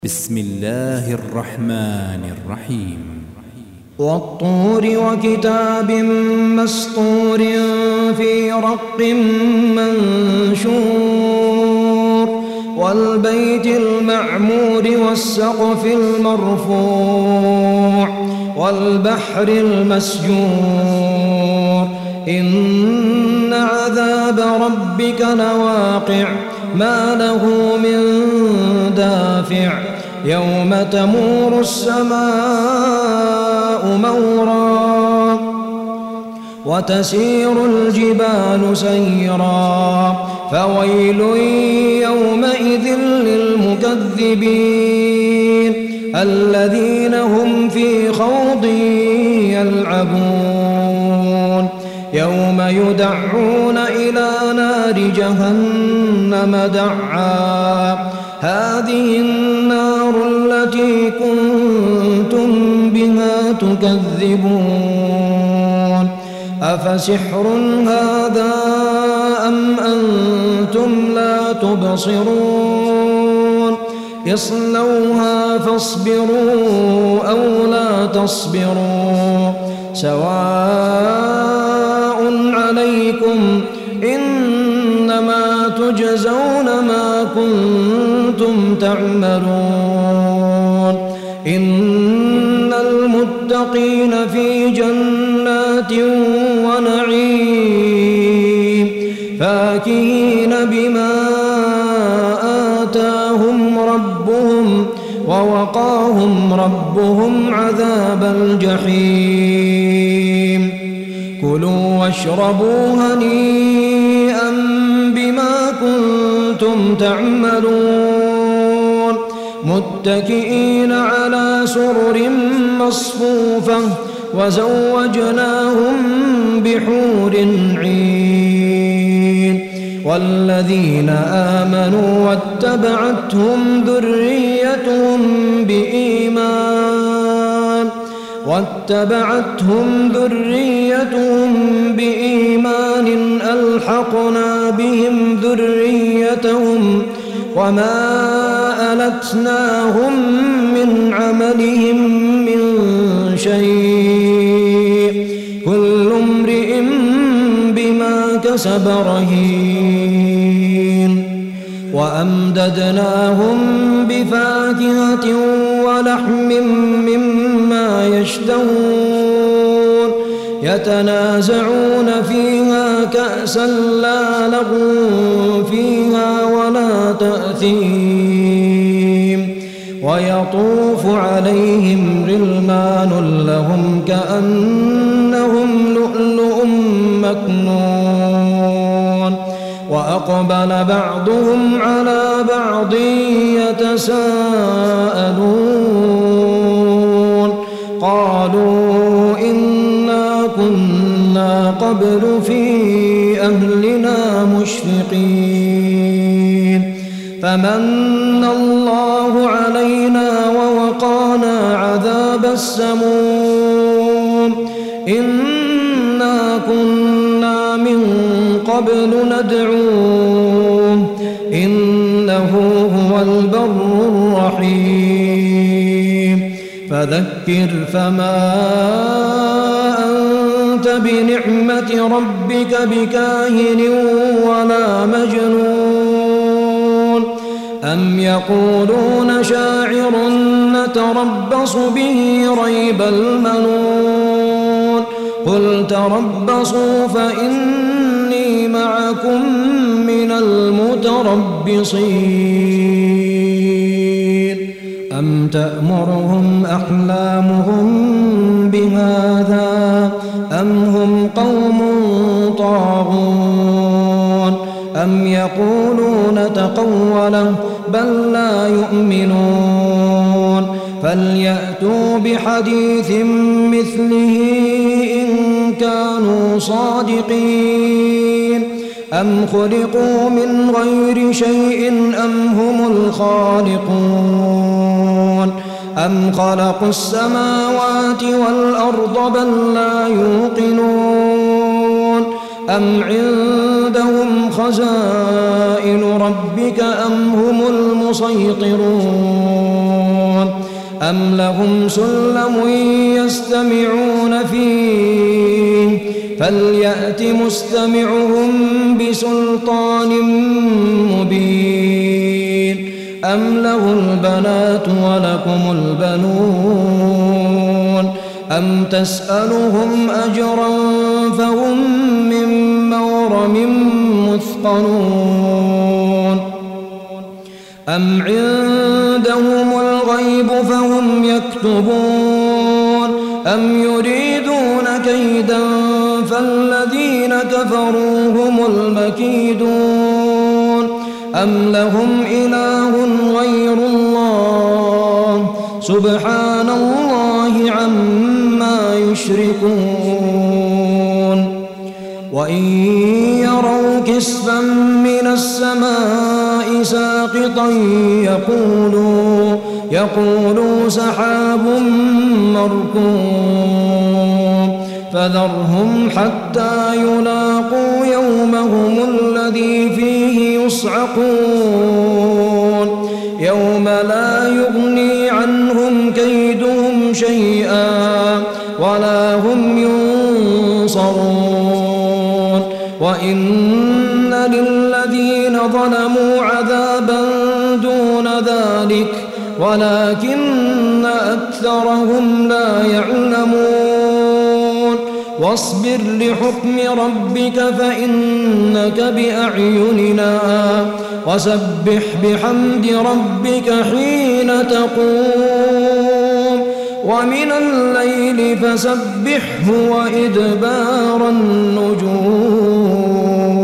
بسم الله الرحمن الرحيم والطور وكتاب مسطور في رق منشور والبيت المعمور والسقف المرفوع والبحر المسجور إن عذاب ربك لواقع ما له من دافع يوم تمور السماء مورا وتسير الجبال سيرا فويل يومئذ للمكذبين الذين هم في خوض يلعبون يوم يدعون إلى نار جهنم دعا هذه النار التي كنتم بها تكذبون أفسحر هذا أم أنتم لا تبصرون اصلوها فاصبروا أو لا تصبروا سواء عليكم إنما تجزون ما كنتم تعملون إن المتقين في جنات ونعيم فاكهين بما آتاهم ربهم ووقاهم ربهم عذاب الجحيم كلوا واشربوا هنيئا بما كنتم تعملون متكئين على سرر مصفوفة وزوجناهم بحور عين والذين آمنوا واتبعتهم ذريتهم بإيمان ألحقنا بهم ذريتهم وما ألتناهم من عملهم من شيء كل امرئ بما كسب رهين وأمددناهم بفاكهة ولحم مما يشتهون يتنازعون فيها كأسا لا لغو فيها ولا تأثيم ويطوف عليهم غلمان لهم كأنهم لؤلؤ مكنون وأقبل بعضهم على بعض يتساءلون قالوا إنا كنا قبل في أهلنا مشفقين فمن الله علينا ووقانا عذاب السموم إنا كنا من قبل ندعوه إنه هو البر الرحيم فذكر فما أنت بنعمة ربك بكاهن ولا مجنون أم يقولون شاعر نتربص به ريب المنون قل تربصوا فإني معكم من المتربصين أم تأمرهم أحلامهم بهذا أم هم قوم طاغون أم يقولون تقوله بل لا يؤمنون فليأتوا بحديث مثله إن كانوا صادقين أم خلقوا من غير شيء أم هم الخالقون أم خلقوا السماوات والأرض بل لا يوقنون أم عندهم خزائن ربك أم هم المسيطرون أم لهم سلم يستمعون فيه فليأت مستمعهم بسلطان مبين أم له البنات ولكم البنون أم تسألهم أجرا فهم من مغرم مثقلون أم عندهم الغيب فهم يكتبون أم يريدون كيدا فالذين كفروا هم المكيدون أم لهم إله غير الله سبحان الله عما يشركون وإن يروا كسفا من السماء ساقطا يقولوا سحاب مركوم فذرهم حتى يلاقوا يومهم الذي فيه يصعقون يوم لا يغني عنهم كيدهم شيئا ولا هم ينصرون وإن للذين ظلموا عذابا دون ذلك ولكن أكثرهم لا يعلمون واصبر لحكم ربك فإنك بأعيننا وسبح بحمد ربك حين تقوم ومن الليل فسبحه وإدبار النجوم